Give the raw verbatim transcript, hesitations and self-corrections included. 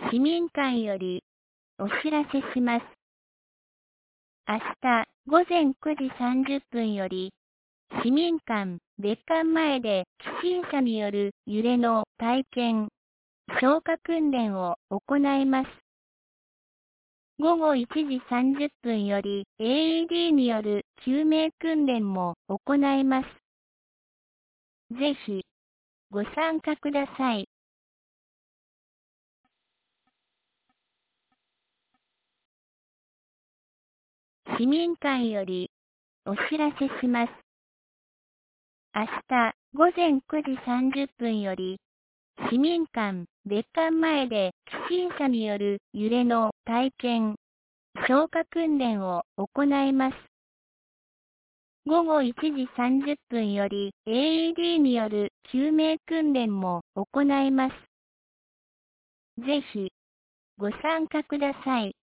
市民館よりお知らせします。明日午前くじさんじゅっぷんより、市民館別館前で起震車による揺れの体験、消火訓練を行います。午後いちじさんじゅっぷんより エーイーディー による救命訓練も行います。ぜひご参加ください。市民館よりお知らせします。明日午前くじさんじゅっぷんより、市民館別館前で起震車による揺れの体験、消火訓練を行います。午後いちじさんじゅっぷんより エーイーディー による救命訓練も行います。ぜひご参加ください。